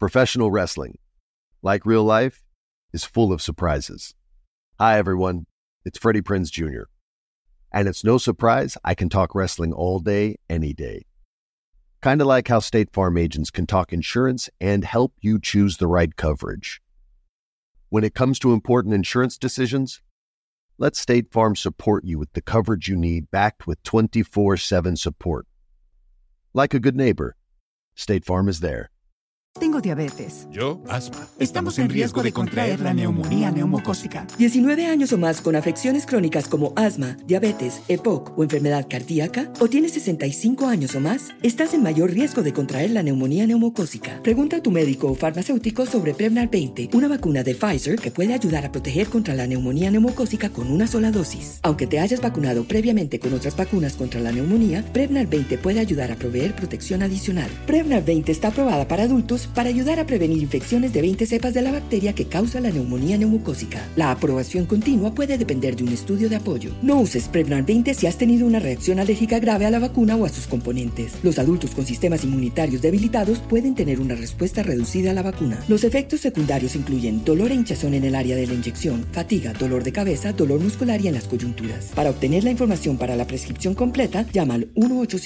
Professional wrestling, like real life, is full of surprises. Hi, everyone. It's Freddie Prinze Jr. And it's no surprise I can talk wrestling all day, any day. Kind of like how State Farm agents can talk insurance and help you choose the right coverage. When it comes to important insurance decisions, let State Farm support you with the coverage you need, backed with 24/7 support. Like a good neighbor, State Farm is there. Tengo diabetes. Yo, asma. Estamos en riesgo de contraer la neumonía neumocócica. 19 años o más con afecciones crónicas como asma, diabetes, EPOC o enfermedad cardíaca, o tienes 65 años o más, estás en mayor riesgo de contraer la neumonía neumocócica. Pregunta a tu médico o farmacéutico sobre Prevnar 20, una vacuna de Pfizer que puede ayudar a proteger contra la neumonía neumocócica con una sola dosis. Aunque te hayas vacunado previamente con otras vacunas contra la neumonía, Prevnar 20 puede ayudar a proveer protección adicional. Prevnar 20 está aprobada para adultos para ayudar a prevenir infecciones de 20 cepas de la bacteria que causa la neumonía neumocócica. La aprobación continua puede depender de un estudio de apoyo. No uses Prevnar 20 si has tenido una reacción alérgica grave a la vacuna o a sus componentes. Los adultos con sistemas inmunitarios debilitados pueden tener una respuesta reducida a la vacuna. Los efectos secundarios incluyen dolor e hinchazón en el área de la inyección, fatiga, dolor de cabeza, dolor muscular y en las coyunturas. Para obtener la información para la prescripción completa, llama al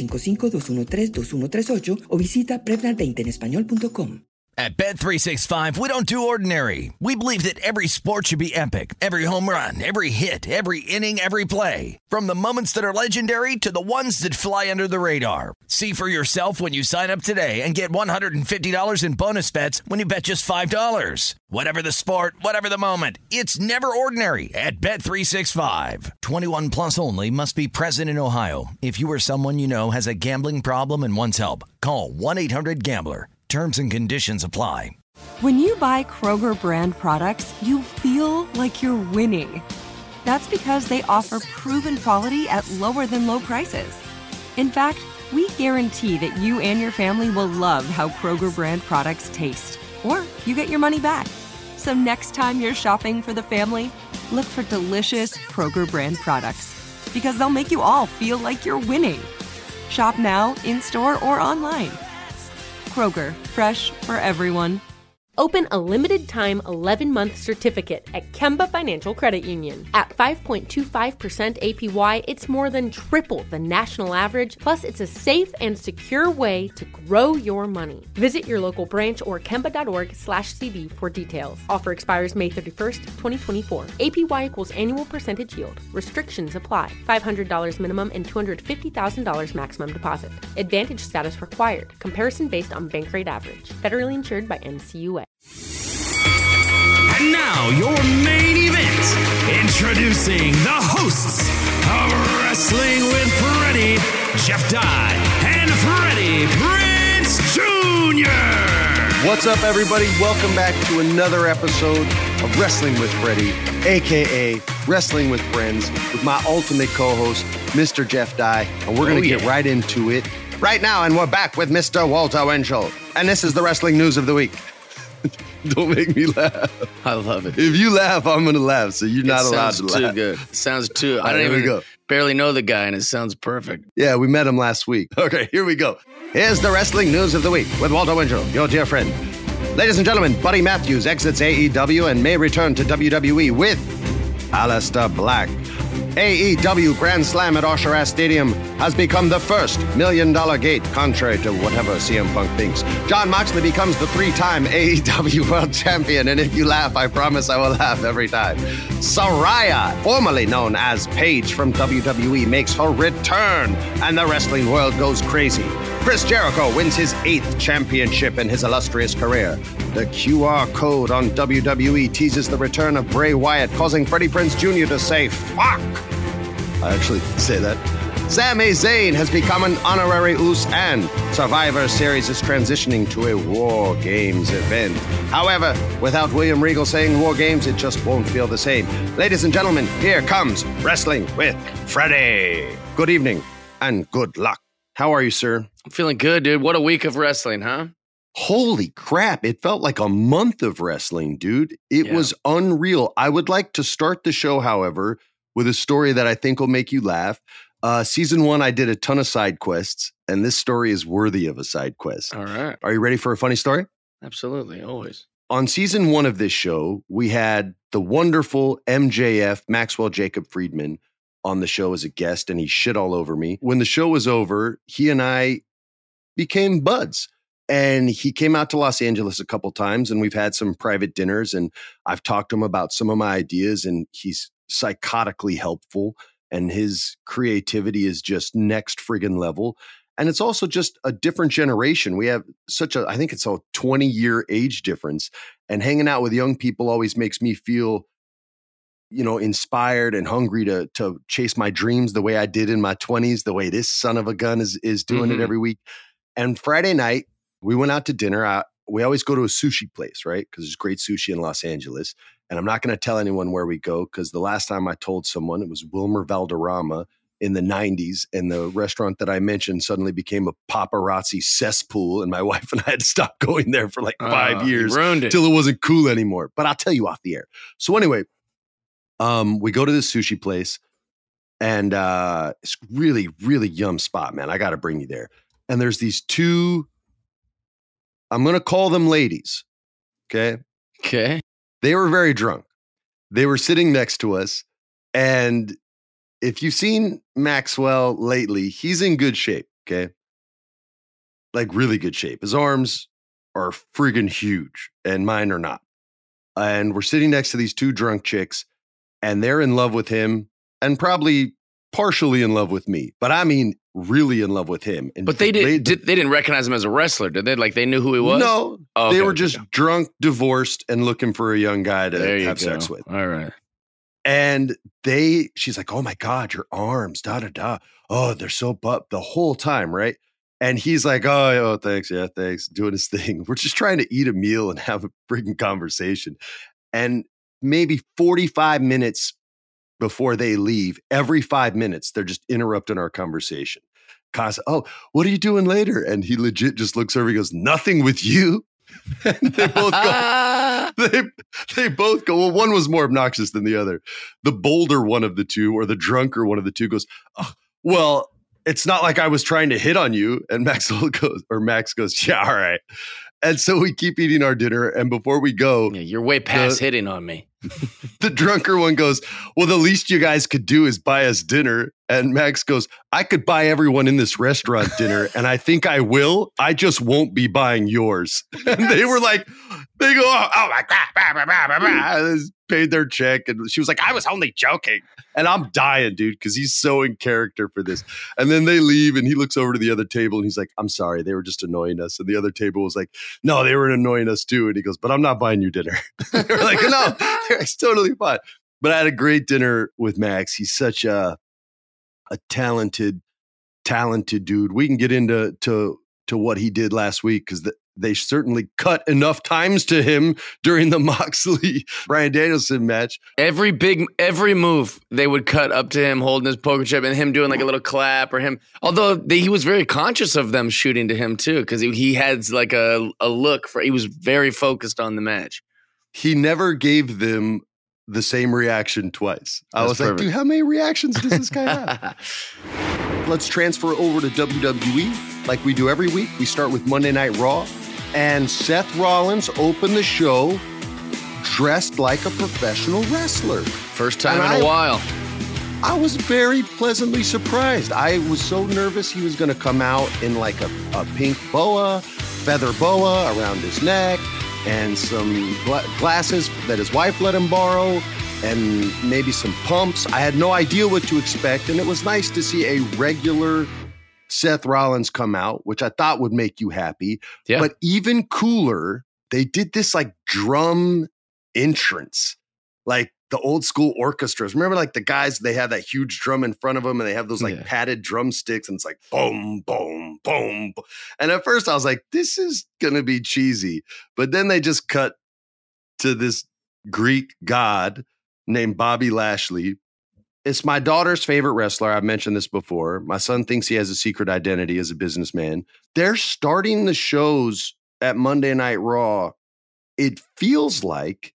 1-855-213-2138 o visita Prevnar20enespañol.com. At Bet365, we don't do ordinary. We believe that every sport should be epic. Every home run, every hit, every inning, every play. From the moments that are legendary to the ones that fly under the radar. See for yourself when you sign up today and get $150 in bonus bets when you bet just $5. Whatever the sport, whatever the moment, it's never ordinary at Bet365. 21 plus only. Must be present in Ohio. If you or someone you know has a gambling problem and wants help, call 1-800-GAMBLER. Terms and conditions apply. When you buy Kroger brand products, you feel like you're winning. That's because they offer proven quality at lower than low prices. In fact, we guarantee that you and your family will love how Kroger brand products taste, or you get your money back. So next time you're shopping for the family, look for delicious Kroger brand products, because they'll make you all feel like you're winning. Shop now, in-store, or online. Kroger, fresh for everyone. Open a limited-time 11-month certificate at Kemba Financial Credit Union. At 5.25% APY, it's more than triple the national average, plus it's a safe and secure way to grow your money. Visit your local branch or kemba.org/cb for details. Offer expires May 31st, 2024. APY equals annual percentage yield. Restrictions apply. $500 minimum and $250,000 maximum deposit. Advantage status required. Comparison based on bank rate average. Federally insured by NCUA. And now, your main event. Introducing the hosts of Wrestling with Freddie, Jeff Dye, and Freddie Prinze Jr. What's up, everybody? Welcome back to another episode of Wrestling with Freddie, a.k.a. Wrestling with Friends, with my ultimate co-host, Mr. Jeff Dye. And we're going to get right into it right now. And we're back with Mr. Walter Winchell. And this is the wrestling news of the week. Don't make me laugh. I love it. If you laugh, I'm going to laugh. So you're not allowed to laugh. Sounds too good. Sounds too. I don't even barely know the guy, and it sounds perfect. Yeah, we met him last week. Okay, here we go. Here's the wrestling news of the week with Walter Winchell, your dear friend. Ladies and gentlemen, Buddy Matthews exits AEW and may return to WWE with Aleister Black. AEW Grand Slam at Osher Stadium has become the first $1 million gate, contrary to whatever CM Punk thinks. Jon Moxley becomes the 3-time AEW World Champion, and if you laugh, I promise I will laugh every time. Saraya, formerly known as Paige from WWE, makes her return, and the wrestling world goes crazy. Chris Jericho wins his 8th championship in his illustrious career. The QR code on WWE teases the return of Bray Wyatt, causing Freddie Prinze Jr. to say, fuck. I actually say that. Sami Zayn has become an honorary Uce, and Survivor Series is transitioning to a War Games event. However, without William Regal saying War Games, it just won't feel the same. Ladies and gentlemen, here comes Wrestling with Freddie. Good evening and good luck. How are you, sir? I'm feeling good, dude. What a week of wrestling, huh? Holy crap. It felt like a month of wrestling, dude. It was unreal. I would like to start the show, however, with a story that I think will make you laugh. Season 1, I did a ton of side quests, and this story is worthy of a side quest. All right. Are you ready for a funny story? Absolutely, always. On season 1 of this show, we had the wonderful MJF, Maxwell Jacob Friedman, on the show as a guest, and he shit all over me. When the show was over, he and I became buds. And he came out to Los Angeles a couple times, and we've had some private dinners, and I've talked to him about some of my ideas, and he's psychotically helpful, and his creativity is just next friggin' level. And it's also just a different generation. We have I think it's a 20-year age difference, and hanging out with young people always makes me feel, inspired and hungry to chase my dreams the way I did in my 20s, the way this son of a gun is doing it every week. And Friday night, we went out to dinner. We always go to a sushi place, right? Because there's great sushi in Los Angeles. And I'm not going to tell anyone where we go, because the last time I told someone, it was Wilmer Valderrama in the 90s. And the restaurant that I mentioned suddenly became a paparazzi cesspool. And my wife and I had to stop going there for like 5 years till it wasn't cool anymore. But I'll tell you off the air. So anyway, we go to this sushi place, and it's really, really yum spot, man. I got to bring you there. And there's these two, I'm going to call them ladies. Okay. They were very drunk. They were sitting next to us. And if you've seen Maxwell lately, he's in good shape. Okay. Like really good shape. His arms are friggin' huge, and mine are not. And we're sitting next to these two drunk chicks, and they're in love with him, and probably partially in love with me. But I mean, really in love with him. And but they didn't recognize him as a wrestler, did they? Like they knew who he was? No, they were just drunk, divorced, and looking for a young guy to have sex with. All right. And she's like, oh my God, your arms, da-da-da. Oh, they're so butt the whole time, right? And he's like, oh, thanks. Yeah, thanks. Doing his thing. We're just trying to eat a meal and have a freaking conversation. And maybe 45 minutes before they leave, every 5 minutes, they're just interrupting our conversation. Cause, oh, what are you doing later? And he legit just looks over, he goes, nothing with you. And they both go, they both go, well, one was more obnoxious than the other. The bolder one of the two, or the drunker one of the two, goes, oh, well, it's not like I was trying to hit on you. And Max goes, yeah, all right. And so we keep eating our dinner. And before we go, you're way past hitting on me. The drunker one goes, well, the least you guys could do is buy us dinner. And Max goes, I could buy everyone in this restaurant dinner, and I think I will. I just won't be buying yours. And they were like, they go, oh my God, paid their check. And she was like, I was only joking. And I'm dying, dude, because he's so in character for this. And then they leave, and he looks over to the other table, and he's like, I'm sorry, they were just annoying us. And the other table was like, no, they were annoying us too. And he goes, but I'm not buying you dinner. They were like, no, it's totally fine. But I had a great dinner with Max. He's such a talented dude. We can get into what he did last week, because they certainly cut enough times to him during the Moxley Bryan Danielson match. Every move they would cut up to him holding his poker chip and him doing like a little clap, or him. Although he was very conscious of them shooting to him too, because he had like a look for. He was very focused on the match. He never gave them the same reaction twice. I was perfect. Like, dude, how many reactions does this guy have? Let's transfer over to WWE like we do every week. We start with Monday Night Raw, and Seth Rollins opened the show dressed like a professional wrestler. First time in a while. I was very pleasantly surprised. I was so nervous he was going to come out in like a pink boa, feather boa around his neck, and some glasses that his wife let him borrow, and maybe some pumps. I had no idea what to expect, and it was nice to see a regular Seth Rollins come out, which I thought would make you happy. Yeah. But even cooler, they did this like drum entrance, like the old school orchestras. Remember, like the guys, they have that huge drum in front of them, and they have those like padded drumsticks, and it's like boom, boom, boom. And at first I was like, this is going to be cheesy. But then they just cut to this Greek god named Bobby Lashley. It's my daughter's favorite wrestler. I've mentioned this before. My son thinks he has a secret identity as a businessman. They're starting the shows at Monday Night Raw. It feels like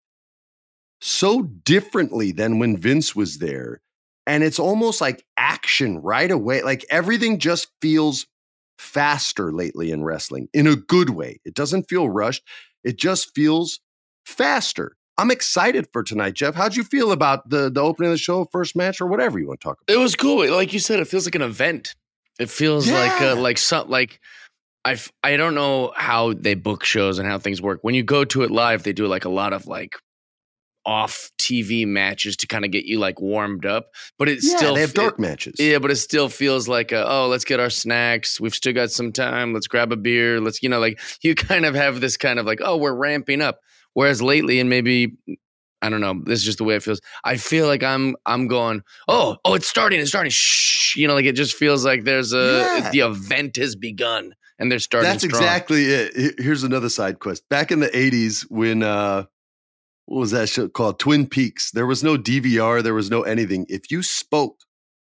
so differently than when Vince was there. And it's almost like action right away. Like everything just feels faster lately in wrestling in a good way. It doesn't feel rushed. It just feels faster. I'm excited for tonight, Jeff. How'd you feel about the opening of the show, first match, or whatever you want to talk about? It was cool. Like you said, it feels like an event. It feels like I don't know how they book shows and how things work. When you go to it live, they do like a lot of like off TV matches to kind of get you like warmed up. But it's still they have dark matches. Yeah, but it still feels like let's get our snacks. We've still got some time. Let's grab a beer. Let's like you kind of have this kind of like, we're ramping up. Whereas lately, and maybe I don't know, this is just the way it feels. I feel like I'm going, it's starting. Shh, like it just feels like there's the event has begun and they're starting. That's strong. Exactly it. Here's another side quest. Back in the 80s, when what was that show called? Twin Peaks. There was no DVR. There was no anything. If you spoke,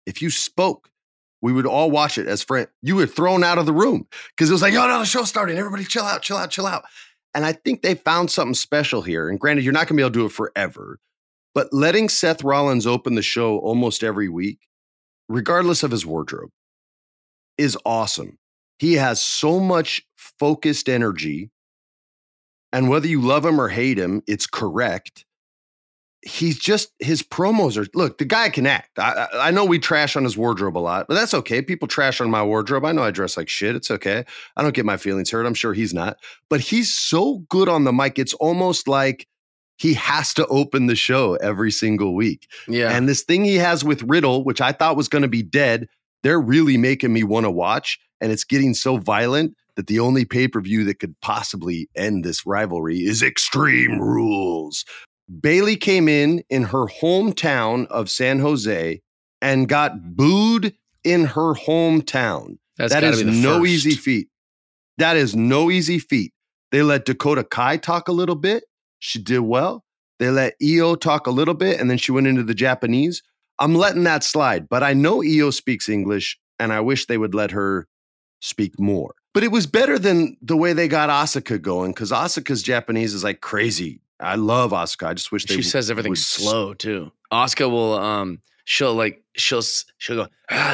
we would all watch it as friends. You were thrown out of the room because it was like, the show's starting. Everybody chill out. And I think they found something special here. And granted, you're not going to be able to do it forever, but letting Seth Rollins open the show almost every week, regardless of his wardrobe, is awesome. He has so much focused energy. And whether you love him or hate him, it's correct. He's just, his promos are, look, the guy can act. I know we trash on his wardrobe a lot, but that's okay. People trash on my wardrobe. I know I dress like shit. It's okay. I don't get my feelings hurt. I'm sure he's not. But he's so good on the mic. It's almost like he has to open the show every single week. Yeah. And this thing he has with Riddle, which I thought was going to be dead, they're really making me want to watch. And it's getting so violent that the only pay-per-view that could possibly end this rivalry is Extreme Rules. Bayley came in her hometown of San Jose and got booed in her hometown. That is no easy feat. That is no easy feat. They let Dakota Kai talk a little bit. She did well. They let Io talk a little bit, and then she went into the Japanese. I'm letting that slide, but I know Io speaks English, and I wish they would let her speak more. But it was better than the way they got Asuka going, because Asuka's Japanese is like crazy. I love Asuka. I just wish she says everything slow too. Asuka will she'll go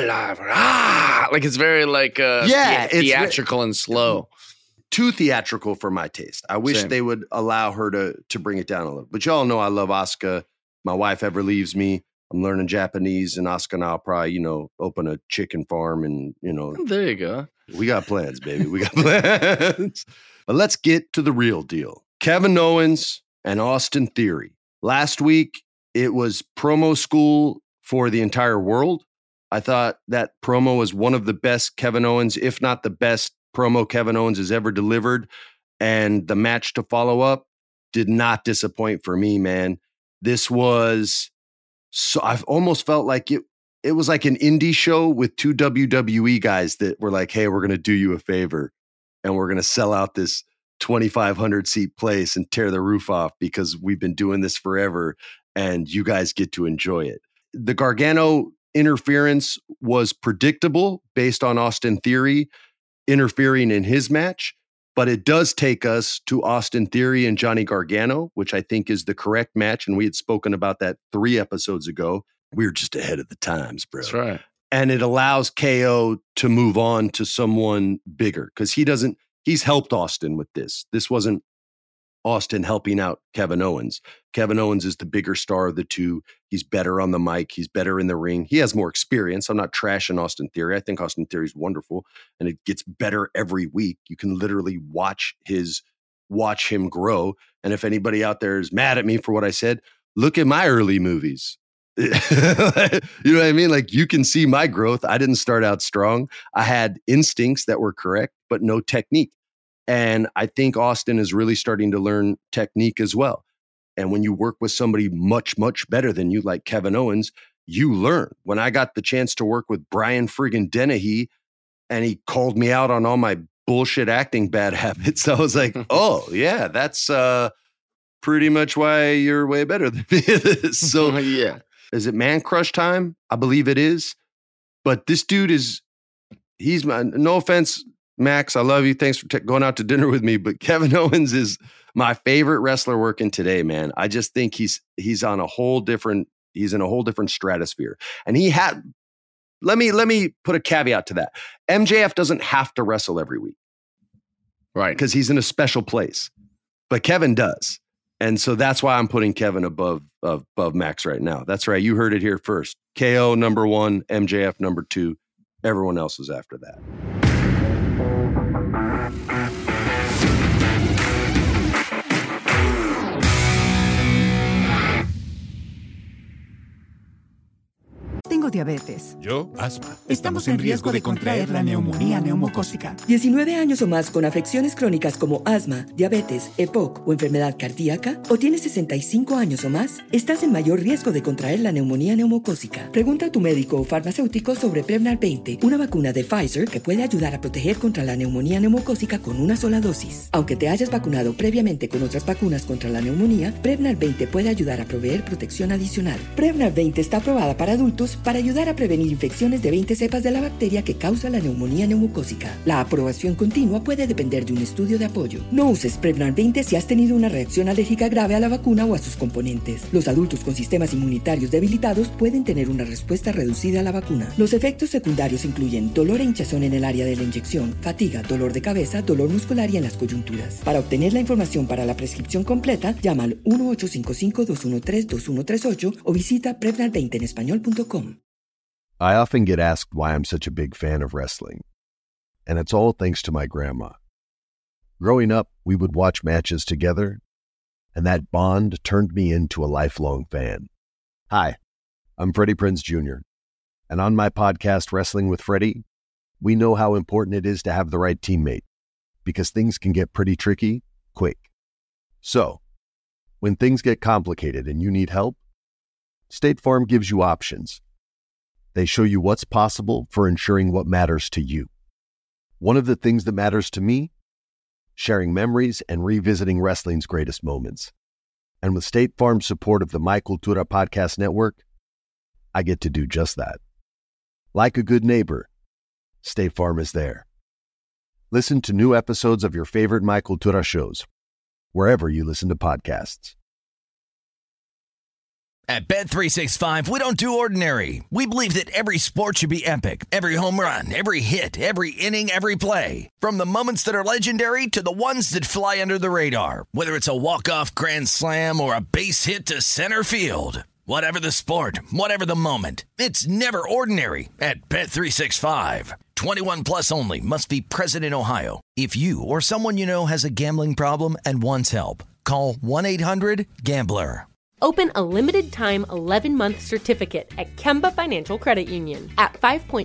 like it's very like theatrical and slow. Too theatrical for my taste. I wish they would allow her to bring it down a little. But y'all know I love Asuka. My wife ever leaves me, I'm learning Japanese, and Asuka and I'll probably, open a chicken farm and, There you go. We got plans, baby. We got plans. But let's get to the real deal. Kevin Owens and Austin Theory. Last week, it was promo school for the entire world. I thought that promo was one of the best Kevin Owens, if not the best promo Kevin Owens has ever delivered. And the match to follow up did not disappoint for me, man. This was, so I've almost felt like it was like an indie show with two WWE guys that were like, hey, we're going to do you a favor and we're going to sell out this 2,500 seat place and tear the roof off because we've been doing this forever and you guys get to enjoy it. The Gargano interference was predictable based on Austin Theory interfering in his match, but it does take us to Austin Theory and Johnny Gargano, which I think is the correct match. And we had spoken about that 3 episodes ago. We were just ahead of the times, bro. That's right. And it allows KO to move on to someone bigger because he's helped Austin with this. This wasn't Austin helping out Kevin Owens. Kevin Owens is the bigger star of the two. He's better on the mic. He's better in the ring. He has more experience. I'm not trashing Austin Theory. I think Austin Theory is wonderful and it gets better every week. You can literally watch him grow. And if anybody out there is mad at me for what I said, look at my early movies. You know what I mean? Like you can see my growth. I didn't start out strong. I had instincts that were correct, but no technique. And I think Austin is really starting to learn technique as well. And when you work with somebody much, much better than you, like Kevin Owens, you learn. When I got the chance to work with Brian friggin' Dennehy and he called me out on all my bullshit acting bad habits, I was like, oh yeah, that's pretty much why you're way better than me. So yeah. Is it Man Crush time? I believe it is. But this dude he's my, no offense, Max, I love you. Thanks for going out to dinner with me. But Kevin Owens is my favorite wrestler working today, man. I just think he's in a whole different stratosphere. And let me put a caveat to that. MJF doesn't have to wrestle every week. Right. Because he's in a special place. but Kevin does. And so that's why I'm putting Kevin above Max right now. That's right. You heard it here first. KO number 1, MJF number 2. Everyone else is after that. Tengo diabetes. Yo, asma. Estamos en riesgo de contraer la neumonía neumocócica. 19 años o más con afecciones crónicas como asma, diabetes, EPOC o enfermedad cardíaca, o tienes 65 años o más, estás en mayor riesgo de contraer la neumonía neumocócica. Pregunta a tu médico o farmacéutico sobre Prevnar 20, una vacuna de Pfizer que puede ayudar a proteger contra la neumonía neumocócica con una sola dosis. Aunque te hayas vacunado previamente con otras vacunas contra la neumonía, Prevnar 20 puede ayudar a proveer protección adicional. Prevnar 20 está aprobada para adultos para ayudar a prevenir infecciones de 20 cepas de la bacteria que causa la neumonía neumocócica. La aprobación continua puede depender de un estudio de apoyo. No uses Prevnar 20 si has tenido una reacción alérgica grave a la vacuna o a sus componentes. Los adultos con sistemas inmunitarios debilitados pueden tener una respuesta reducida a la vacuna. Los efectos secundarios incluyen dolor e hinchazón en el área de la inyección, fatiga, dolor de cabeza, dolor muscular y en las coyunturas. Para obtener la información para la prescripción completa, llama al 1-855-213-2138 o visita Prevnar20enespañol.com. I often get asked why I'm such a big fan of wrestling, and it's all thanks to my grandma. Growing up, we would watch matches together, and that bond turned me into a lifelong fan. Hi, I'm Freddie Prinze Jr., and on my podcast, Wrestling with Freddie, we know how important it is to have the right teammate, because things can get pretty tricky quick. So, when things get complicated and you need help, State Farm gives you options. They show you what's possible for ensuring what matters to you. One of the things that matters to me, sharing memories and revisiting wrestling's greatest moments. And with State Farm's support of the My Cultura Podcast Network, I get to do just that. Like a good neighbor, State Farm is there. Listen to new episodes of your favorite My Cultura shows, wherever you listen to podcasts. At Bet365, we don't do ordinary. We believe that every sport should be epic. Every home run, every hit, every inning, every play. From the moments that are legendary to the ones that fly under the radar. Whether it's a walk-off grand slam or a base hit to center field. Whatever the sport, whatever the moment. It's never ordinary at Bet365. 21 plus only. Must be present in Ohio. If you or someone you know has a gambling problem and wants help, call 1-800-GAMBLER. Open a limited-time 11-month certificate at Kemba Financial Credit Union. At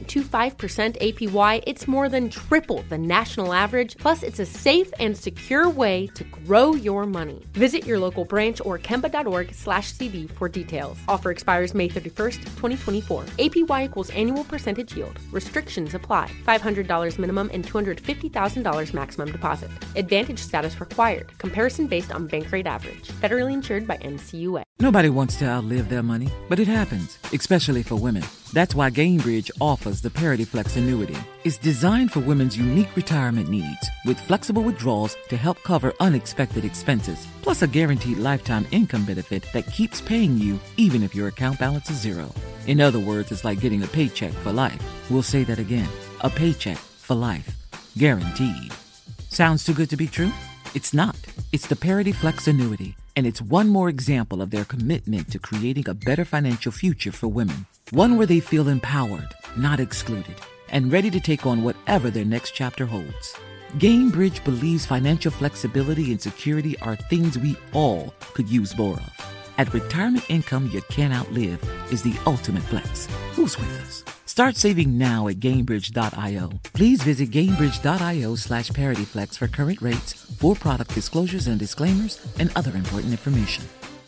5.25% APY, it's more than triple the national average, plus it's a safe and secure way to grow your money. Visit your local branch or kemba.org/cd for details. Offer expires May 31st, 2024. APY equals annual percentage yield. Restrictions apply. $500 minimum and $250,000 maximum deposit. Advantage status required. Comparison based on bank rate average. Federally insured by NCUA. Nobody wants to outlive their money, but it happens, especially for women. That's why Gainbridge offers the Parity Flex annuity. It's designed for women's unique retirement needs, with flexible withdrawals to help cover unexpected expenses, plus a guaranteed lifetime income benefit that keeps paying you even if your account balance is zero. In other words, it's like getting a paycheck for life. We'll say that again. A paycheck for life. Guaranteed. Sounds too good to be true? It's not. It's the Parity Flex annuity. And it's one more example of their commitment to creating a better financial future for women. One where they feel empowered, not excluded, and ready to take on whatever their next chapter holds. Gainbridge believes financial flexibility and security are things we all could use more of. At retirement income you can't outlive is the ultimate flex. Who's with us? Start saving now at Gainbridge.io. Please visit Gainbridge.io/ParityFlex for current rates, for product disclosures and disclaimers, and other important information.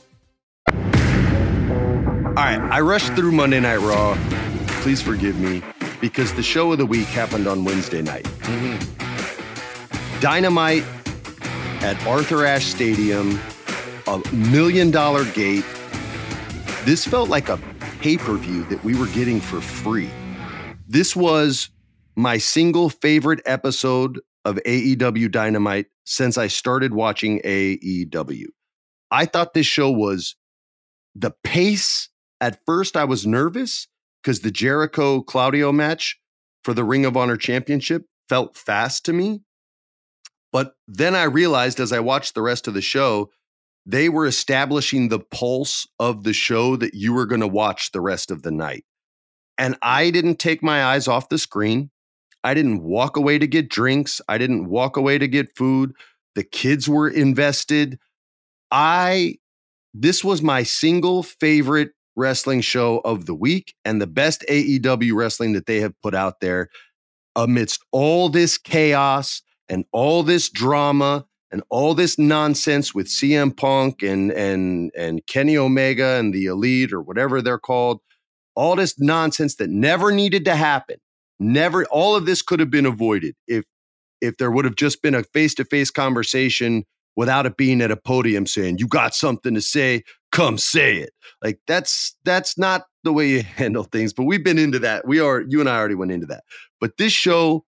All right, I rushed through Monday Night Raw. Please forgive me, because the show of the week happened on Wednesday night. Dynamite at Arthur Ashe Stadium, $1 million gate. This felt like a pay-per-view that we were getting for free. This was my single favorite episode of AEW Dynamite since I started watching AEW. I thought this show was the pace. At first, I was nervous because the Jericho-Claudio match for the Ring of Honor Championship felt fast to me. But then I realized as I watched the rest of the show, they were establishing the pulse of the show that you were going to watch the rest of the night. And I didn't take my eyes off the screen. I didn't walk away to get drinks. I didn't walk away to get food. The kids were invested. This was my single favorite wrestling show of the week and the best AEW wrestling that they have put out there amidst all this chaos and all this drama and all this nonsense with CM Punk and Kenny Omega and the Elite or whatever they're called. All this nonsense that never needed to happen. Never, all of this could have been avoided if there would have just been a face-to-face conversation without it being at a podium saying, you got something to say, come say it. Like that's not the way you handle things, but we've been into that. You and I already went into that. But this show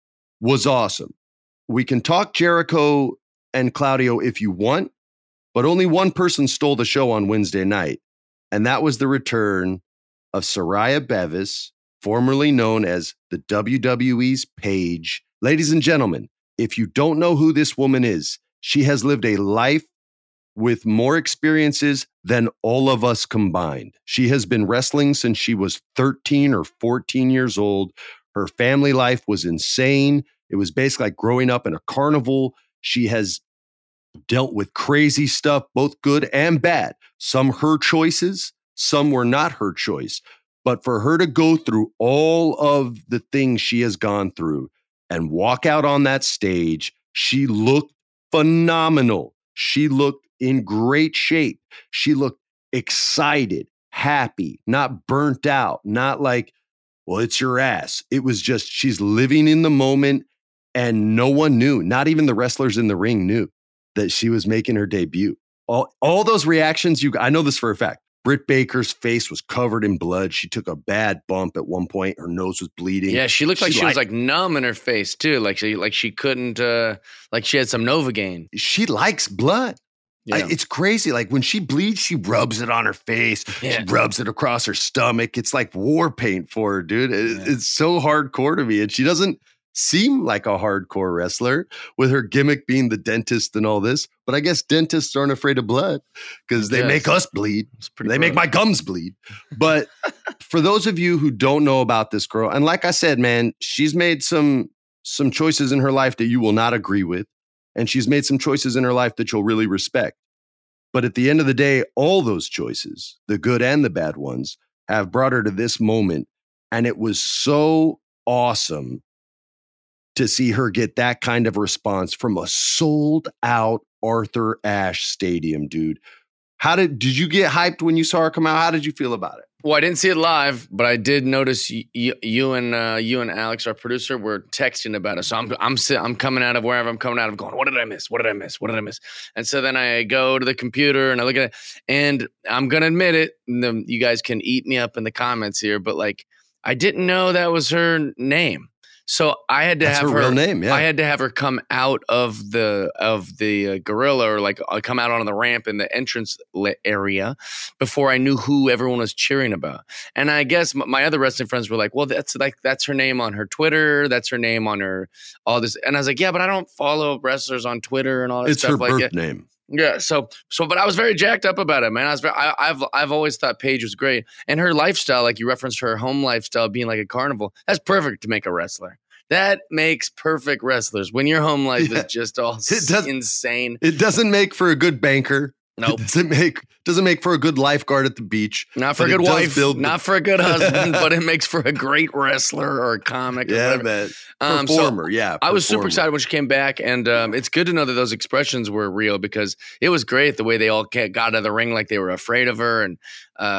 was awesome. We can talk Jericho and Claudio if you want, but only one person stole the show on Wednesday night, and that was the return of Saraya Bevis, formerly known as the WWE's Paige. Ladies and gentlemen, if you don't know who this woman is, she has lived a life with more experiences than all of us combined. She has been wrestling since she was 13 or 14 years old. Her family life was insane. It was basically like growing up in a carnival. She has dealt with crazy stuff, both good and bad. Some her choices, some were not her choice. But for her to go through all of the things she has gone through and walk out on that stage, she looked phenomenal. She looked in great shape. She looked excited, happy, not burnt out, not like, well, it's your ass. It was just, she's living in the moment, and no one knew, not even the wrestlers in the ring knew that she was making her debut. All those reactions, I know this for a fact. Britt Baker's face was covered in blood. She took a bad bump at one point. Her nose was bleeding. Yeah, she looked like she was like numb in her face too. Like she couldn't, like she had some Novocaine. She likes blood. Yeah. It's crazy. Like when she bleeds, she rubs it on her face. Yeah. She rubs it across her stomach. It's like war paint for her, dude. It's so hardcore to me. And she doesn't seem like a hardcore wrestler with her gimmick being the dentist and all this. But I guess dentists aren't afraid of blood because they make us bleed. They make my gums bleed. But for those of you who don't know about this girl, and like I said, man, she's made some choices in her life that you will not agree with. And she's made some choices in her life that you'll really respect. But at the end of the day, all those choices, the good and the bad ones, have brought her to this moment. And it was so awesome to see her get that kind of response from a sold out Arthur Ashe Stadium, dude. Did you get hyped when you saw her come out? How did you feel about it? Well, I didn't see it live, but I did notice you and Alex, our producer, were texting about it. So I'm coming out of wherever I'm coming out of, going, what did I miss? What did I miss? What did I miss? And so then I go to the computer and I look at it, and I'm gonna admit it. You guys can eat me up in the comments here, but like I didn't know that was her name. So I had to have her real name. Yeah. I had to have her come out of the gorilla, or like come out on the ramp in the entrance area before I knew who everyone was cheering about. And I guess my other wrestling friends were like, "Well, that's her name on her Twitter. That's her name on her all this." And I was like, "Yeah, but I don't follow wrestlers on Twitter and all that stuff." It's her birth name. Yeah, so, but I was very jacked up about it, man. I've always thought Paige was great, and her lifestyle, like you referenced her home lifestyle being like a carnival, that's perfect to make a wrestler. That makes perfect wrestlers when your home life is just all insane. It doesn't make for a good banker. Nope. It doesn't make for a good lifeguard at the beach. Not for a good wife. Not for a good husband, but it makes for a great wrestler or a comic. Yeah, man. Performer. I was super excited when she came back, and it's good to know that those expressions were real, because it was great the way they all got out of the ring like they were afraid of her, and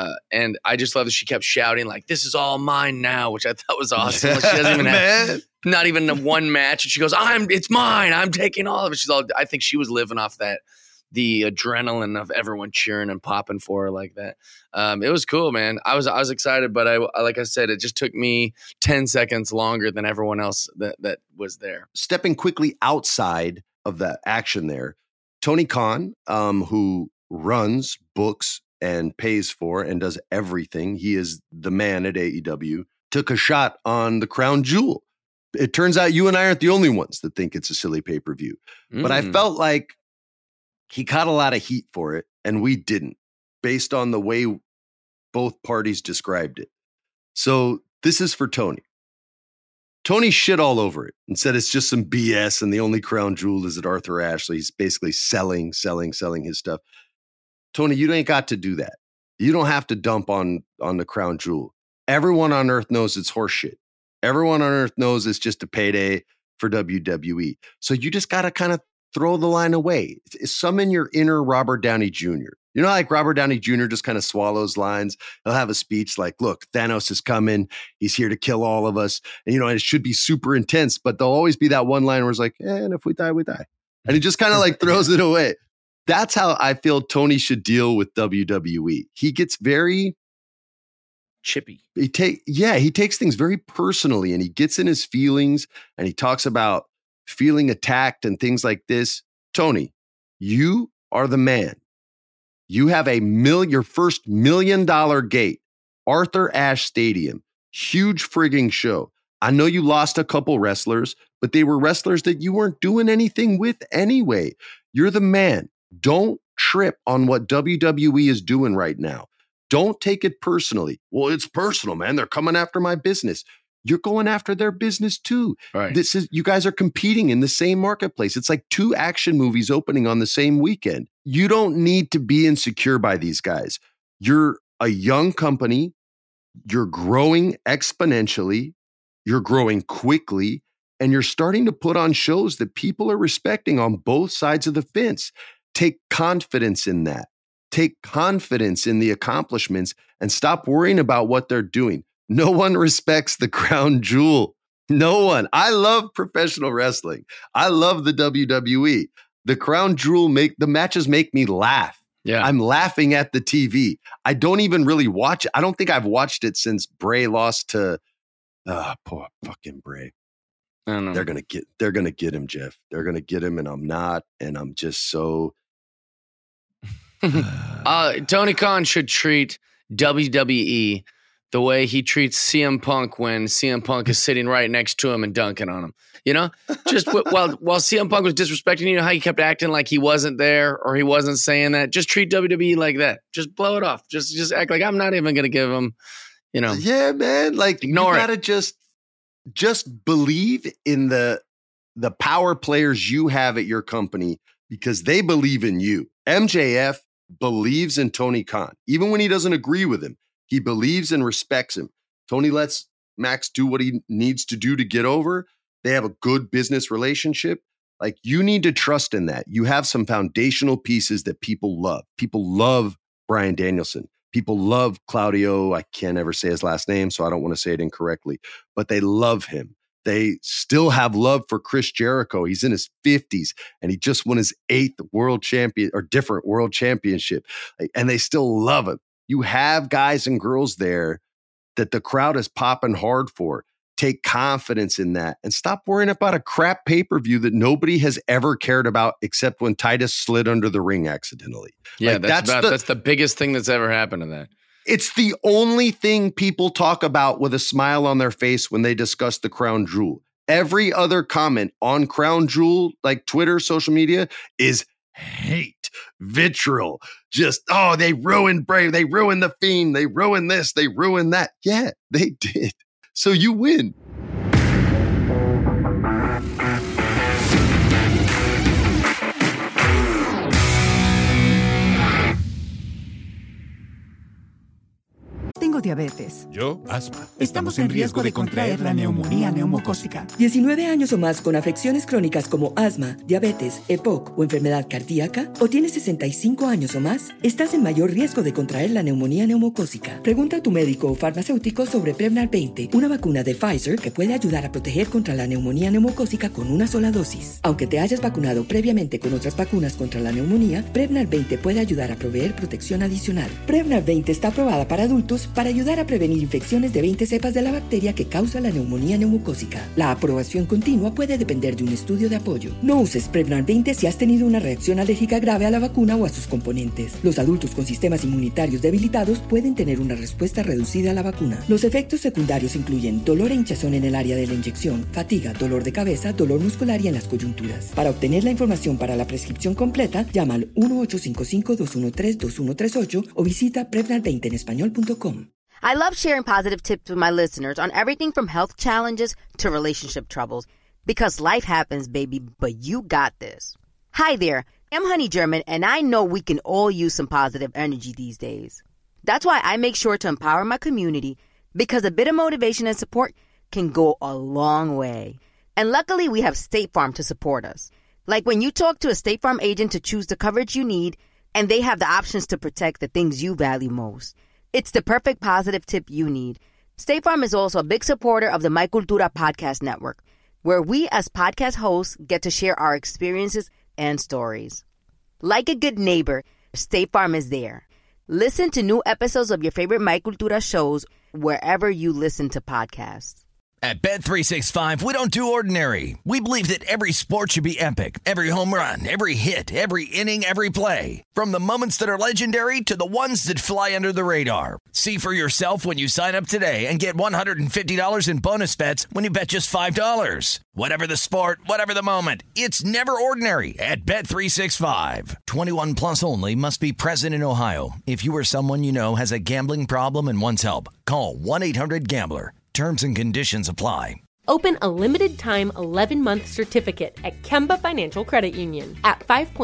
I just love that she kept shouting like, "This is all mine now," which I thought was awesome. Like, she doesn't even have not even one match, and she goes, "It's mine. I'm taking all of it." I think she was living off the adrenaline of everyone cheering and popping for her like that. It was cool, man. I was excited, but I like I said, it just took me 10 seconds longer than everyone else that was there. Stepping quickly outside of the action there, Tony Khan, who runs, books, and pays for and does everything. He is the man at AEW. Took a shot on the crown jewel It turns out you and I aren't the only ones that think it's a silly pay-per-view. But I felt like he caught a lot of heat for it, and we didn't, based on the way both parties described it. So this is for Tony. Tony shit all over it and said it's just some BS, and the only crown jewel is at Arthur Ashe. He's basically selling his stuff. Tony, you ain't got to do that. You don't have to dump on the crown jewel. Everyone on earth knows it's horseshit. Everyone on earth knows it's just a payday for WWE. So you just got to kind of throw the line away. Summon your inner Robert Downey Jr. You know, like Robert Downey Jr. just kind of swallows lines. He'll have a speech like, look, Thanos is coming. He's here to kill all of us. And, you know, it should be super intense, but there'll always be that one line where it's like, and if we die, we die. And he just kind of like throws it away. That's how I feel Tony should deal with WWE. He gets very chippy. He takes things very personally, and he gets in his feelings, and he talks about feeling attacked and things like this. Tony, you are the man. You have your first $1 million gate, Arthur Ashe Stadium, huge frigging show. I know you lost a couple wrestlers, but they were wrestlers that you weren't doing anything with anyway. You're the man. Don't trip on what WWE is doing right now. Don't take it personally. Well, it's personal, man. They're coming after my business. You're going after their business too. Right. You guys are competing in the same marketplace. It's like 2 action movies opening on the same weekend. You don't need to be insecure by these guys. You're a young company. You're growing exponentially. You're growing quickly, and you're starting to put on shows that people are respecting on both sides of the fence. Take confidence in that. Take confidence in the accomplishments and stop worrying about what they're doing. No one respects the crown jewel. No one. I love professional wrestling. I love the WWE. The crown jewel the matches make me laugh. Yeah. I'm laughing at the TV. I don't even really watch it. I don't think I've watched it since Bray lost to poor fucking Bray. I don't know. They're gonna get him, Jeff. They're gonna get him, and I'm not, and I'm just so Tony Khan should treat WWE the way he treats CM Punk when CM Punk is sitting right next to him and dunking on him. You know, just while CM Punk was disrespecting, you know how he kept acting like he wasn't there or he wasn't saying that. Just treat WWE like that. Just blow it off. Just act like I'm not even going to give him. You know, yeah, man. Like ignore you gotta just believe in the power players you have at your company because they believe in you. MJF believes in Tony Khan, even when he doesn't agree with him. He believes and respects him. Tony lets Max do what he needs to do to get over. They have a good business relationship. Like, you need to trust in that. You have some foundational pieces that people love. People love Bryan Danielson. People love Claudio. I can't ever say his last name, so I don't want to say it incorrectly, but they love him. They still have love for Chris Jericho. He's in his 50s and he just won his 8th world champion or different world championship. And they still love him. You have guys and girls there that the crowd is popping hard for. Take confidence in that and stop worrying about a crap pay-per-view that nobody has ever cared about except when Titus slid under the ring accidentally. Yeah, like, that's the biggest thing that's ever happened to that. It's the only thing people talk about with a smile on their face when they discuss the crown jewel. Every other comment on crown jewel, like Twitter, social media, is hate, vitriol. Just, they ruined Brave. They ruined The Fiend. They ruined this. They ruined that. Yeah, they did. So you win. Tengo diabetes. Yo, asma. Estamos en riesgo de contraer la neumonía neumocócica. 19 años o más con afecciones crónicas como asma, diabetes, EPOC o enfermedad cardíaca, o tienes 65 años o más, estás en mayor riesgo de contraer la neumonía neumocócica. Pregunta a tu médico o farmacéutico sobre Prevnar 20, una vacuna de Pfizer que puede ayudar a proteger contra la neumonía neumocócica con una sola dosis. Aunque te hayas vacunado previamente con otras vacunas contra la neumonía, Prevnar 20 puede ayudar a proveer protección adicional. Prevnar 20 está aprobada para adultos para para ayudar a prevenir infecciones de 20 cepas de la bacteria que causa la neumonía neumocócica. La aprobación continua puede depender de un estudio de apoyo. No uses Prevnar 20 si has tenido una reacción alérgica grave a la vacuna o a sus componentes. Los adultos con sistemas inmunitarios debilitados pueden tener una respuesta reducida a la vacuna. Los efectos secundarios incluyen dolor e hinchazón en el área de la inyección, fatiga, dolor de cabeza, dolor muscular y en las coyunturas. Para obtener la información para la prescripción completa, llama al 1-855-213-2138 o visita Prevnar20enespañol.com. I love sharing positive tips with my listeners on everything from health challenges to relationship troubles. Because life happens, baby, but you got this. Hi there, I'm Honey German, and I know we can all use some positive energy these days. That's why I make sure to empower my community, because a bit of motivation and support can go a long way. And luckily, we have State Farm to support us. Like when you talk to a State Farm agent to choose the coverage you need, and they have the options to protect the things you value most. It's the perfect positive tip you need. State Farm is also a big supporter of the My Cultura podcast network, where we as podcast hosts get to share our experiences and stories. Like a good neighbor, State Farm is there. Listen to new episodes of your favorite My Cultura shows wherever you listen to podcasts. At Bet365, we don't do ordinary. We believe that every sport should be epic. Every home run, every hit, every inning, every play. From the moments that are legendary to the ones that fly under the radar. See for yourself when you sign up today and get $150 in bonus bets when you bet just $5. Whatever the sport, whatever the moment, it's never ordinary at Bet365. 21 plus only. Must be present in Ohio. If you or someone you know has a gambling problem and wants help, call 1-800-GAMBLER. Terms and conditions apply. Open a limited-time 11-month certificate at Kemba Financial Credit Union. At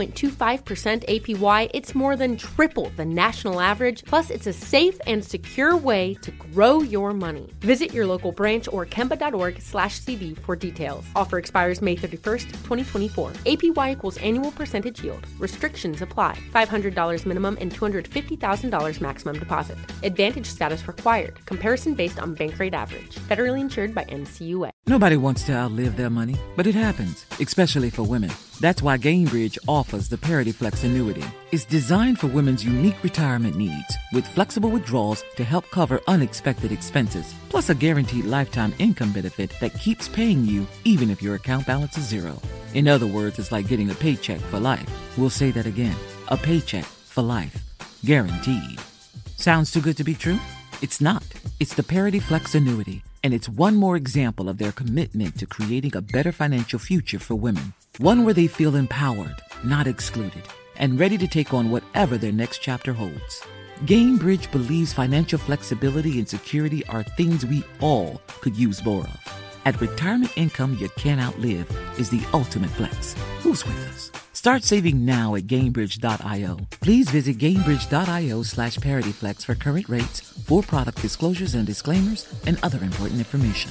5.25% APY, it's more than triple the national average, plus it's a safe and secure way to grow your money. Visit your local branch or kemba.org/cb for details. Offer expires May 31st, 2024. APY equals annual percentage yield. Restrictions apply. $500 minimum and $250,000 maximum deposit. Advantage status required. Comparison based on bank rate average. Federally insured by NCUA. Nobody wants to outlive their money, but it happens, especially for women. That's why Gainbridge offers the Parity Flex annuity. It's designed for women's unique retirement needs, with flexible withdrawals to help cover unexpected expenses, plus a guaranteed lifetime income benefit that keeps paying you even if your account balance is zero. In other words, it's like getting a paycheck for life. We'll say that again. A paycheck for life. Guaranteed. Sounds too good to be true? It's not. It's the Parity Flex annuity, and it's one more example of their commitment to creating a better financial future for women. One where they feel empowered, not excluded, and ready to take on whatever their next chapter holds. Gainbridge believes financial flexibility and security are things we all could use more of. At retirement income you can't outlive is the ultimate flex. Who's with us? Start saving now at Gainbridge.io. Please visit Gainbridge.io/ParityFlex for current rates, for product disclosures and disclaimers, and other important information.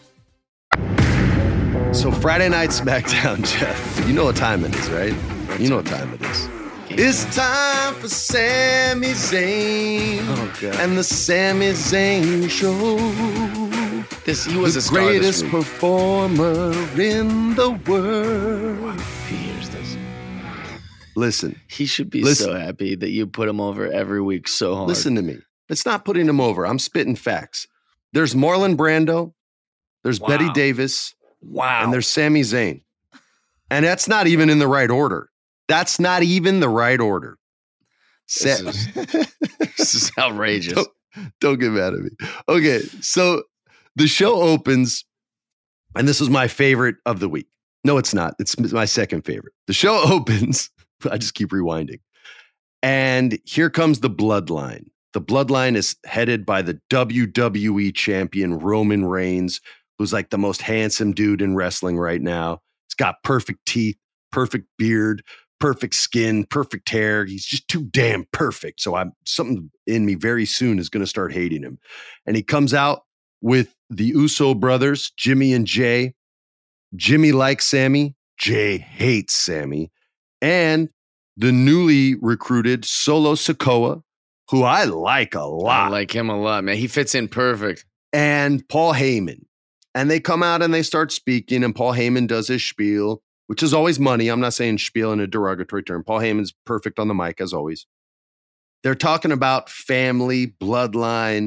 So Friday Night SmackDown, Jeff, you know what time it is, right? You know what time it is. It's time for Sami Zayn and the Sami Zayn Show. He was the greatest performer in the world. He hears this. Listen. He should be so happy that you put him over every week so hard. Listen to me. It's not putting him over. I'm spitting facts. There's Marlon Brando. There's Betty Davis. Wow. And there's Sami Zayn. And that's not even in the right order. That's not even the right order. This is outrageous. Don't get mad at me. Okay, so the show opens, and this is my favorite of the week. No, it's not. It's my second favorite. The show opens. I just keep rewinding. And here comes the Bloodline. The Bloodline is headed by the WWE champion, Roman Reigns, who's like the most handsome dude in wrestling right now. He's got perfect teeth, perfect beard, perfect skin, perfect hair. He's just too damn perfect. So something in me very soon is going to start hating him. And he comes out with the Uso brothers, Jimmy and Jay. Jimmy likes Sammy. Jay hates Sammy. And the newly recruited Solo Sikoa, who I like a lot. I like him a lot, man. He fits in perfect. And Paul Heyman. And they come out and they start speaking, and Paul Heyman does his spiel, which is always money. I'm not saying spiel in a derogatory term. Paul Heyman's perfect on the mic, as always. They're talking about family, bloodline,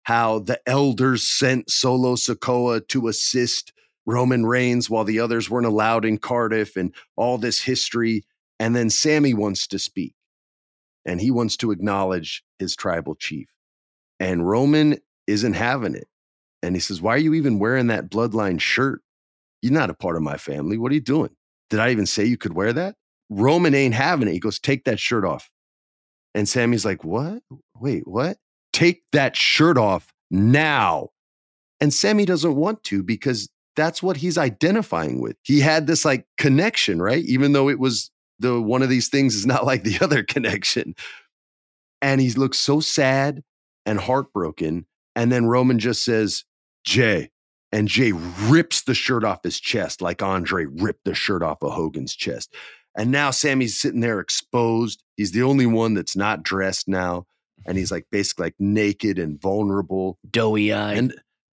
how the elders sent Solo Sikoa to assist Roman Reigns while the others weren't allowed in Cardiff, and all this history. And then Sami wants to speak, and he wants to acknowledge his tribal chief. And Roman isn't having it. And he says, why are you even wearing that bloodline shirt? You're not a part of my family. What are you doing? Did I even say you could wear that? Roman ain't having it. He goes, take that shirt off. And Sami's like, what? Wait, what? Take that shirt off now. And Sami doesn't want to because that's what he's identifying with. He had this like connection, right? Even though it was one of these things is not like the other connection. And he looks so sad and heartbroken. And then Roman just says, Jay. And Jay rips the shirt off his chest like Andre ripped the shirt off of Hogan's chest. And now Sami's sitting there exposed. He's the only one that's not dressed now. And he's like basically like naked and vulnerable. Doughy-eyed.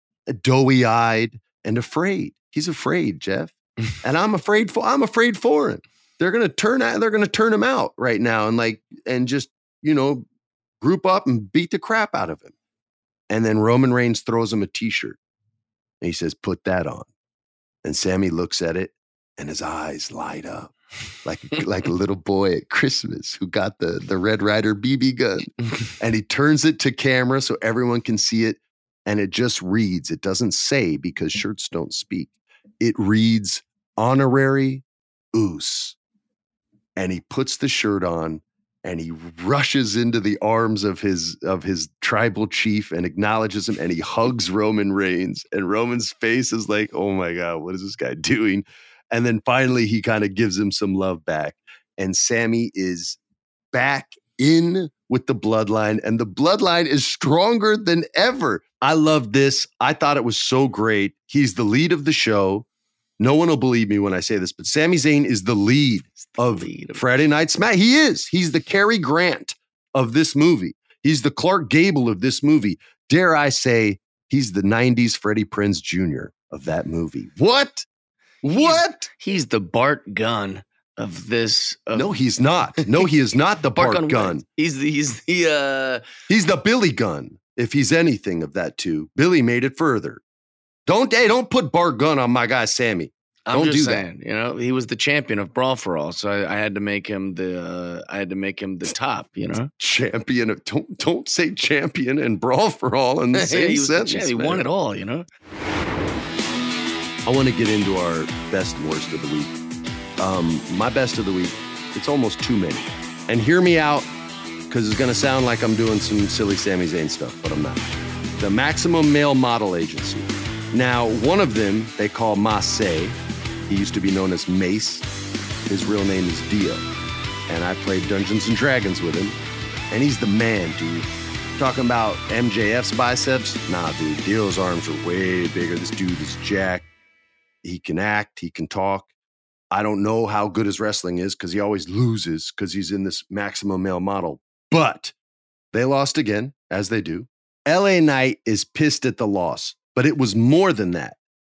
And afraid. He's afraid, Jeff. And I'm afraid for him. They're gonna turn him out right now and just, group up and beat the crap out of him. And then Roman Reigns throws him a t-shirt. And he says, put that on. And Sami looks at it and his eyes light up like a little boy at Christmas who got the Red Ryder BB gun. And he turns it to camera so everyone can see it. And it just reads, it doesn't say because shirts don't speak. It reads honorary Uce. And he puts the shirt on and he rushes into the arms of his tribal chief and acknowledges him, and he hugs Roman Reigns, and Roman's face is like, oh my God, what is this guy doing? And then finally he kind of gives him some love back, and Sami is back in with the bloodline, and the bloodline is stronger than ever. I love this. I thought it was so great. He's the lead of the show. No one will believe me when I say this, but Sami Zayn is the lead of Friday Night SmackDown. He is. He's the Cary Grant of this movie. He's the Clark Gable of this movie. Dare I say, he's the 90s Freddie Prinze Jr. of that movie. What? He's the Bart Gunn of this. No, he's not. No, he is not the Bart Gunn. He's the Billy Gunn, if he's anything of that too. Billy made it further. Don't put Bart Gunn on my guy Sami. I'm just saying, he was the champion of Brawl for All, so I had to make him the top, Champion of don't say champion and Brawl for All in the same sentence. He won it all, I want to get into our best and worst of the week. My best of the week, it's almost too many. And hear me out, because it's going to sound like I'm doing some silly Sami Zayn stuff, but I'm not. The Maximum Male Model Agency. Now, one of them they call Mace. He used to be known as Mace. His real name is Dio. And I played Dungeons & Dragons with him. And he's the man, dude. Talking about MJF's biceps? Nah, dude. Dio's arms are way bigger. This dude is jacked. He can act. He can talk. I don't know how good his wrestling is because he always loses because he's in this Maximum Male Model. But they lost again, as they do. LA Knight is pissed at the loss. But it was more than that.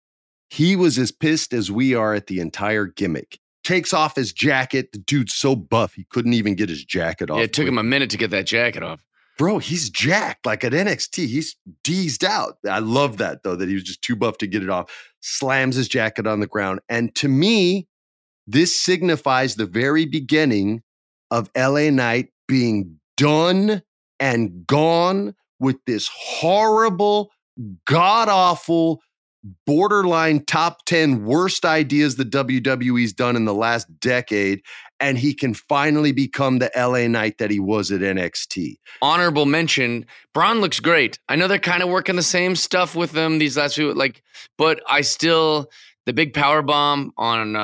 He was as pissed as we are at the entire gimmick. Takes off his jacket. The dude's so buff, he couldn't even get his jacket off. Yeah, it took him a minute to get that jacket off. Bro, he's jacked. Like at NXT, he's deezed out. I love that, though, that he was just too buff to get it off. Slams his jacket on the ground. And to me, this signifies the very beginning of LA Knight being done and gone with this horrible, god-awful, borderline top 10 worst ideas the WWE's done in the last decade, and he can finally become the LA Knight that he was at NXT. Honorable mention, Braun looks great. I know they're kind of working the same stuff with him these last few, but I still... The big power bomb on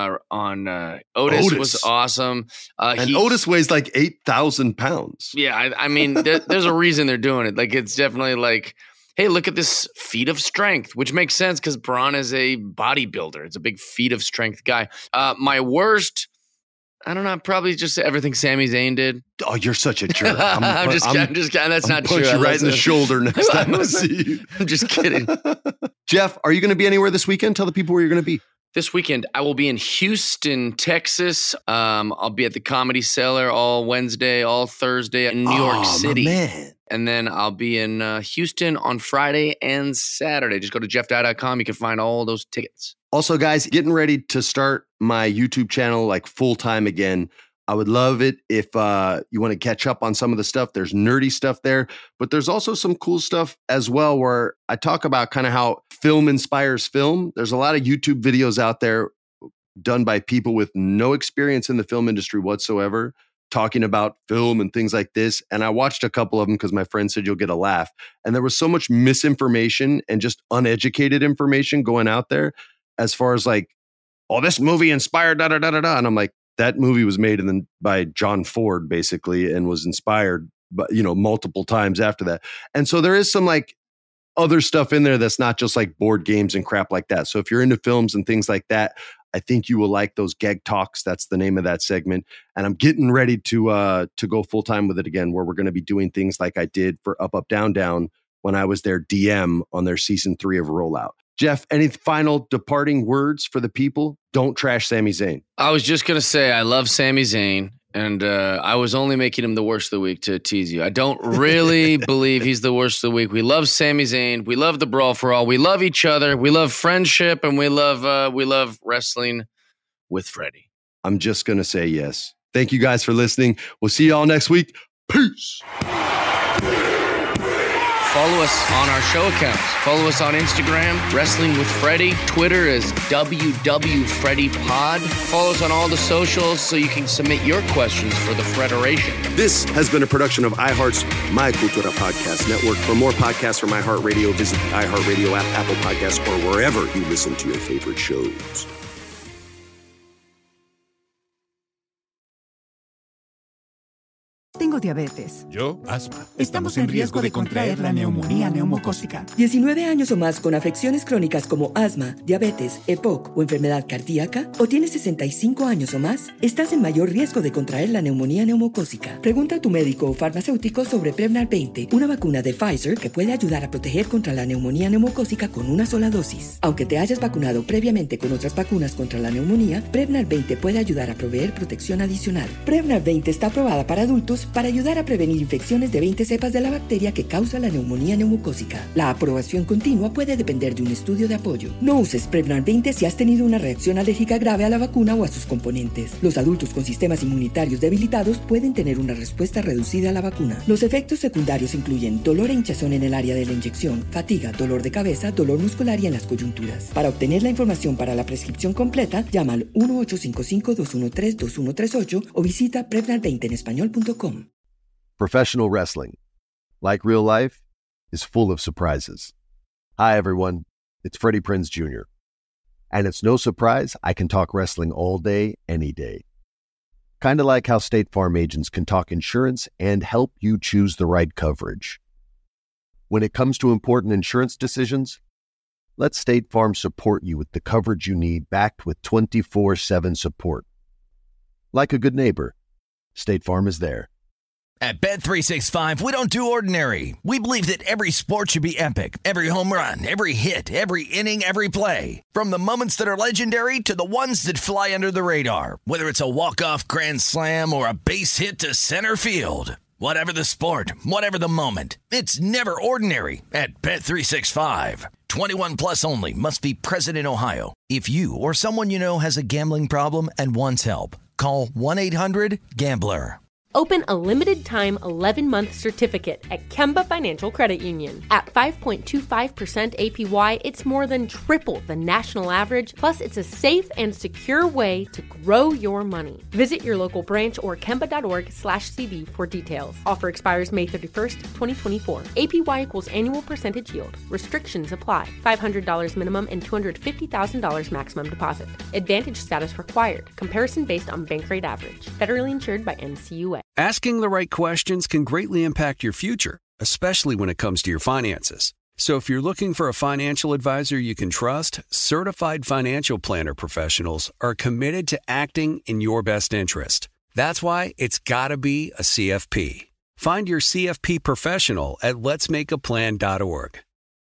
Otis was awesome. And Otis weighs like 8,000 pounds. Yeah, I mean, there's a reason they're doing it. Like, it's definitely like, hey, look at this feat of strength, which makes sense because Braun is a bodybuilder. It's a big feat of strength guy. My worst, I don't know, probably just everything Sami Zayn did. Oh, you're such a jerk. I'm just kidding. That's not true. Punch you right in the shoulder next time I see you. I'm just kidding. Jeff, are you going to be anywhere this weekend? Tell the people where you're going to be. This weekend, I will be in Houston, Texas. I'll be at the Comedy Cellar all Wednesday, all Thursday in New York City. Man. And then I'll be in Houston on Friday and Saturday. Just go to jeffdye.com. You can find all those tickets. Also, guys, getting ready to start my YouTube channel like full time again. I would love it if you want to catch up on some of the stuff. There's nerdy stuff there, but there's also some cool stuff as well where I talk about kind of how film inspires film. There's a lot of YouTube videos out there done by people with no experience in the film industry whatsoever, talking about film and things like this. And I watched a couple of them because my friend said you'll get a laugh. And there was so much misinformation and just uneducated information going out there as far as like, oh, this movie inspired da-da-da-da-da. And I'm like, that movie was made by John Ford, basically, and was inspired, but multiple times after that. And so there is some like other stuff in there that's not just like board games and crap like that. So if you're into films and things like that, I think you will like those Gag Talks. That's the name of that segment. And I'm getting ready to go full time with it again, where we're going to be doing things like I did for Up, Up, Down, Down when I was their DM on their season 3 of Rollout. Jeff, any final departing words for the people? Don't trash Sami Zayn. I was just going to say, I love Sami Zayn, and I was only making him the worst of the week to tease you. I don't really believe he's the worst of the week. We love Sami Zayn. We love the Brawl for All. We love each other. We love friendship, and we love wrestling with Freddie. I'm just going to say yes. Thank you guys for listening. We'll see you all next week. Peace. Follow us on our show accounts. Follow us on Instagram, Wrestling with Freddie. Twitter is WWFreddiePod. Follow us on all the socials so you can submit your questions for the Federation. This has been a production of iHeart's My Cultura Podcast Network. For more podcasts from iHeartRadio, visit the iHeartRadio app, Apple Podcasts, or wherever you listen to your favorite shows. Tengo diabetes. Yo, asma. Estamos en riesgo de contraer la neumonía neumocócica. 19 años o más con afecciones crónicas como asma, diabetes, EPOC o enfermedad cardíaca, o tienes 65 años o más, estás en mayor riesgo de contraer la neumonía neumocócica. Pregunta a tu médico o farmacéutico sobre Prevnar 20, una vacuna de Pfizer que puede ayudar a proteger contra la neumonía neumocócica con una sola dosis. Aunque te hayas vacunado previamente con otras vacunas contra la neumonía, Prevnar 20 puede ayudar a proveer protección adicional. Prevnar 20 está aprobada para adultos para ayudar a prevenir infecciones de 20 cepas de la bacteria que causa la neumonía neumocócica. La aprobación continua puede depender de un estudio de apoyo. No uses Prevnar 20 si has tenido una reacción alérgica grave a la vacuna o a sus componentes. Los adultos con sistemas inmunitarios debilitados pueden tener una respuesta reducida a la vacuna. Los efectos secundarios incluyen dolor e hinchazón en el área de la inyección, fatiga, dolor de cabeza, dolor muscular y en las coyunturas. Para obtener la información para la prescripción completa, llama al 1-855-213-2138 o visita Prevnar20enespañol.com. Professional wrestling, like real life, is full of surprises. Hi, everyone. It's Freddie Prinze Jr. And it's no surprise I can talk wrestling all day, any day. Kind of like how State Farm agents can talk insurance and help you choose the right coverage. When it comes to important insurance decisions, let State Farm support you with the coverage you need, backed with 24/7 support. Like a good neighbor, State Farm is there. At Bet365, we don't do ordinary. We believe that every sport should be epic. Every home run, every hit, every inning, every play. From the moments that are legendary to the ones that fly under the radar. Whether it's a walk-off grand slam or a base hit to center field. Whatever the sport, whatever the moment. It's never ordinary at Bet365. 21 plus only. Must be present in Ohio. If you or someone you know has a gambling problem and wants help, call 1-800-GAMBLER. Open a limited-time 11-month certificate at Kemba Financial Credit Union. At 5.25% APY, it's more than triple the national average, plus it's a safe and secure way to grow your money. Visit your local branch or kemba.org/cb for details. Offer expires May 31st, 2024. APY equals annual percentage yield. Restrictions apply. $500 minimum and $250,000 maximum deposit. Advantage status required. Comparison based on bank rate average. Federally insured by NCUA. Asking the right questions can greatly impact your future, especially when it comes to your finances. So if you're looking for a financial advisor you can trust, certified financial planner professionals are committed to acting in your best interest. That's why it's got to be a CFP. Find your CFP professional at letsmakeaplan.org.